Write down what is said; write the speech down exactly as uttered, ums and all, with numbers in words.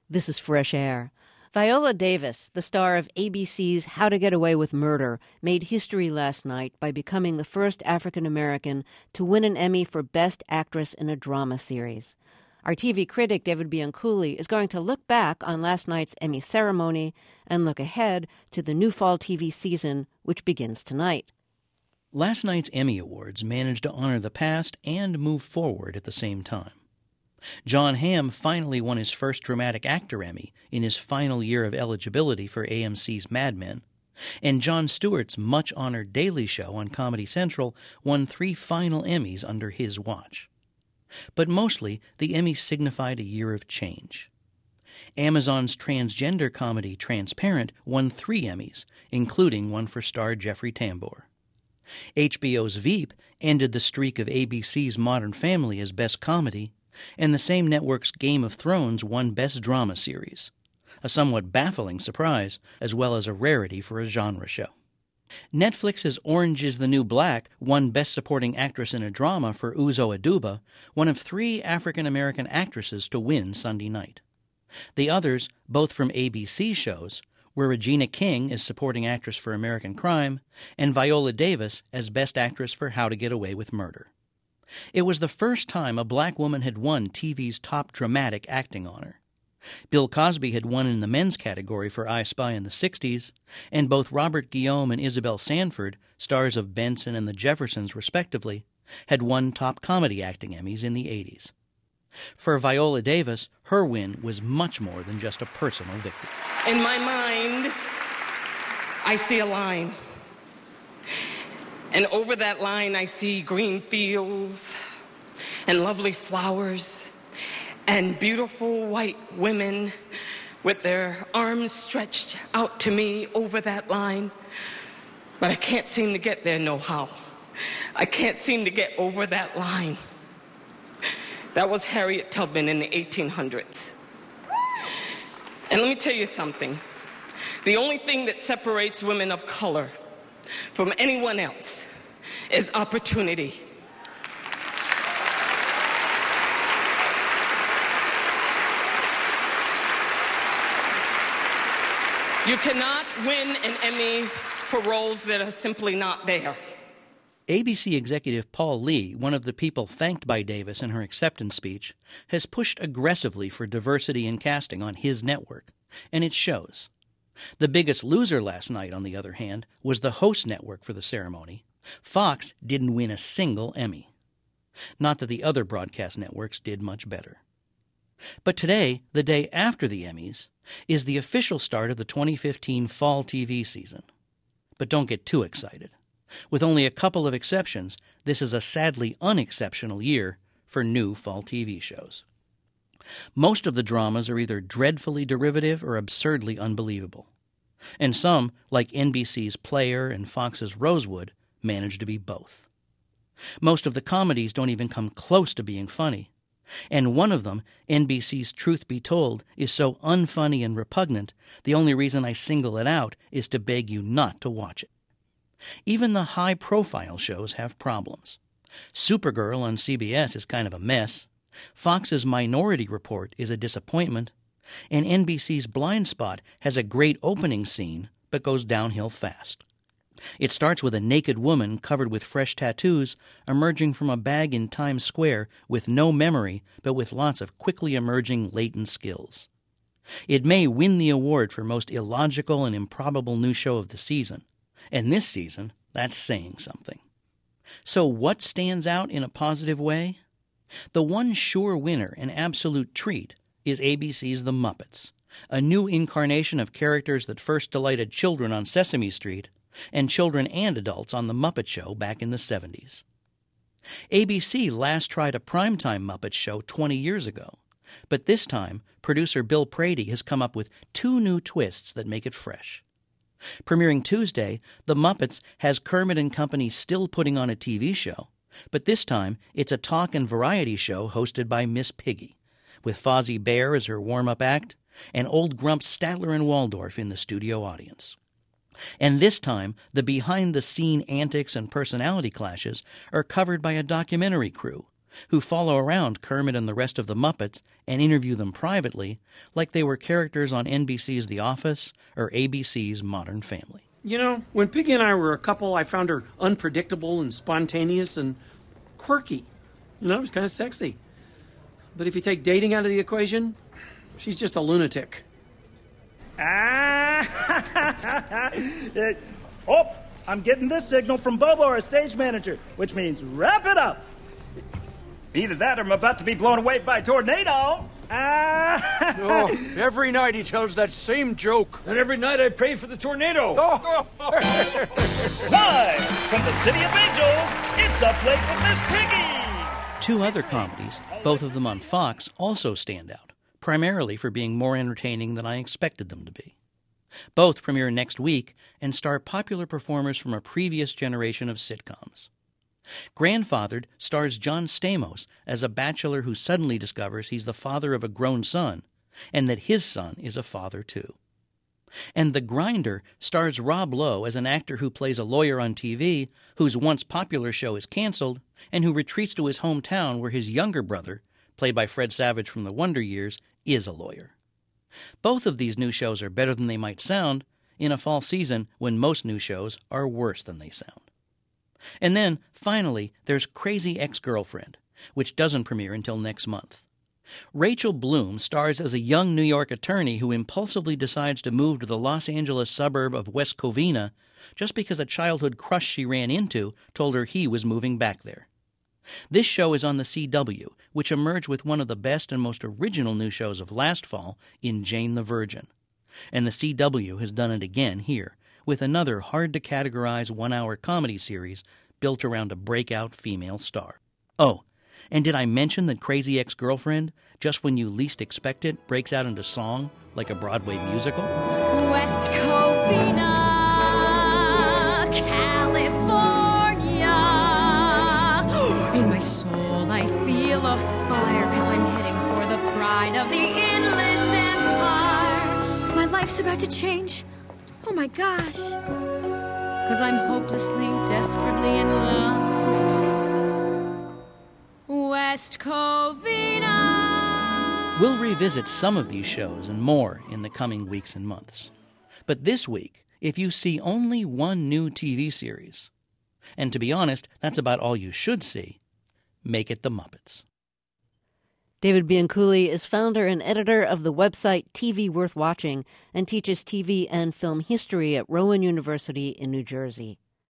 This is Fresh Air. Viola Davis, the star of A B C's How to Get Away with Murder, made history last night by becoming the first African-American to win an Emmy for Best Actress in a Drama Series. Our T V critic, David Bianculli, is going to look back on last night's Emmy ceremony and look ahead to the new fall T V season, which begins tonight. Last night's Emmy Awards managed to honor the past and move forward at the same time. Jon Hamm finally won his first Dramatic Actor Emmy in his final year of eligibility for A M C's Mad Men, and Jon Stewart's much-honored Daily Show on Comedy Central won three final Emmys under his watch. But mostly, the Emmys signified a year of change. Amazon's transgender comedy Transparent won three Emmys, including one for star Jeffrey Tambor. H B O's Veep ended the streak of A B C's Modern Family as Best Comedy, and the same network's Game of Thrones won Best Drama Series, a somewhat baffling surprise, as well as a rarity for a genre show. Netflix's Orange is the New Black won Best Supporting Actress in a Drama for Uzo Aduba, one of three African-American actresses to win Sunday night. The others, both from A B C shows, were Regina King as Supporting Actress for American Crime and Viola Davis as Best Actress for How to Get Away with Murder. It was the first time a black woman had won T V's top dramatic acting honor. Bill Cosby had won in the men's category for I Spy in the sixties, and both Robert Guillaume and Isabel Sanford, stars of Benson and the Jeffersons respectively, had won top comedy acting Emmys in the eighties. For Viola Davis, her win was much more than just a personal victory. In my mind, I see a line. And over that line, I see green fields and lovely flowers and beautiful white women with their arms stretched out to me over that line. But I can't seem to get there no how. I can't seem to get over that line. That was Harriet Tubman in the eighteen hundreds. And let me tell you something. The only thing that separates women of color from anyone else is opportunity. You cannot win an Emmy for roles that are simply not there. A B C executive Paul Lee, one of the people thanked by Davis in her acceptance speech, has pushed aggressively for diversity in casting on his network, and it shows. The biggest loser last night, on the other hand, was the host network for the ceremony. Fox didn't win a single Emmy. Not that the other broadcast networks did much better. But today, the day after the Emmys, is the official start of the twenty fifteen fall T V season. But don't get too excited. With only a couple of exceptions, this is a sadly unexceptional year for new fall T V shows. Most of the dramas are either dreadfully derivative or absurdly unbelievable. And some, like N B C's Player and Fox's Rosewood, manage to be both. Most of the comedies don't even come close to being funny. And one of them, N B C's Truth Be Told, is so unfunny and repugnant, the only reason I single it out is to beg you not to watch it. Even the high-profile shows have problems. Supergirl on C B S is kind of a mess. Fox's Minority Report is a disappointment, and N B C's Blind Spot has a great opening scene but goes downhill fast. It starts with a naked woman covered with fresh tattoos emerging from a bag in Times Square with no memory but with lots of quickly emerging latent skills. It may win the award for most illogical and improbable new show of the season, and this season, that's saying something. So what stands out in a positive way? The one sure winner and absolute treat is A B C's The Muppets, a new incarnation of characters that first delighted children on Sesame Street and children and adults on The Muppet Show back in the seventies. A B C last tried a primetime Muppet show twenty years ago, but this time producer Bill Prady has come up with two new twists that make it fresh. Premiering Tuesday, The Muppets has Kermit and Company still putting on a T V show, but this time it's a talk and variety show hosted by Miss Piggy, with Fozzie Bear as her warm-up act and Old Grump Statler and Waldorf in the studio audience. And this time, the behind-the-scene antics and personality clashes are covered by a documentary crew, who follow around Kermit and the rest of the Muppets and interview them privately like they were characters on N B C's The Office or A B C's Modern Family. You know, when Piggy and I were a couple, I found her unpredictable and spontaneous and quirky. You know, it was kind of sexy. But if you take dating out of the equation, she's just a lunatic. Ah! it, oh, I'm getting this signal from Bobo, our stage manager, which means wrap it up. Either that or I'm about to be blown away by a tornado. Ah! Oh, every night he tells that same joke. And every night I pray for the tornado. Oh. Live from the City of Angels, it's Up Late with Miss Piggy. Two other comedies, both of them on Fox, also stand out, primarily for being more entertaining than I expected them to be. Both premiere next week and star popular performers from a previous generation of sitcoms. Grandfathered stars John Stamos as a bachelor who suddenly discovers he's the father of a grown son, and that his son is a father too. And The Grinder stars Rob Lowe as an actor who plays a lawyer on T V whose once popular show is canceled and who retreats to his hometown where his younger brother, played by Fred Savage from The Wonder Years, is a lawyer. Both of these new shows are better than they might sound in a fall season when most new shows are worse than they sound. And then, finally, there's Crazy Ex-Girlfriend, which doesn't premiere until next month. Rachel Bloom stars as a young New York attorney who impulsively decides to move to the Los Angeles suburb of West Covina just because a childhood crush she ran into told her he was moving back there. This show is on the C W, which emerged with one of the best and most original new shows of last fall in Jane the Virgin. And the C W has done it again here, with another hard-to-categorize one-hour comedy series built around a breakout female star. Oh, and did I mention that Crazy Ex-Girlfriend, just when you least expect it, breaks out into song like a Broadway musical? West Covina, California. In my soul I feel a fire, 'cause I'm heading for the pride of the Inland Empire. My life's about to change. Oh my gosh. 'Cause I'm hopelessly, desperately in love with West Covina. We'll revisit some of these shows and more in the coming weeks and months. But this week, if you see only one new T V series, and to be honest, that's about all you should see, make it The Muppets. David Bianculli is founder and editor of the website T V Worth Watching and teaches T V and film history at Rowan University in New Jersey.